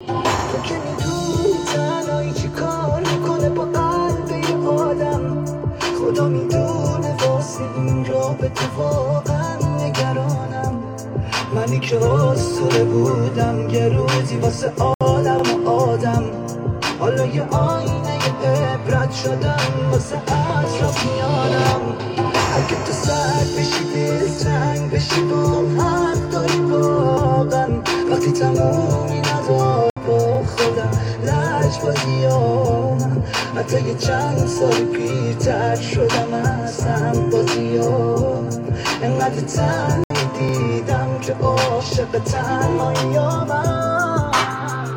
تو که میدونی تنهایی چی کار میکنه با قلب یه آدم. خدا میدونه واسه این رابطه واقعا نگرانم. منی که آسوده بودم یه روزی واسه آدم و آدم، حالا یه آینه یه عبرت شدم واسه اطرافیانم. اگه تو سرد بشی دلتنگ بشی با حق داری واقعا، وقتی تمومی ندار با خودم لجبازیام. حتی یه چند سال پیرتر شدم از هم بازیام. انقدر تنهایی دیدم که عاشق تنهاییامم.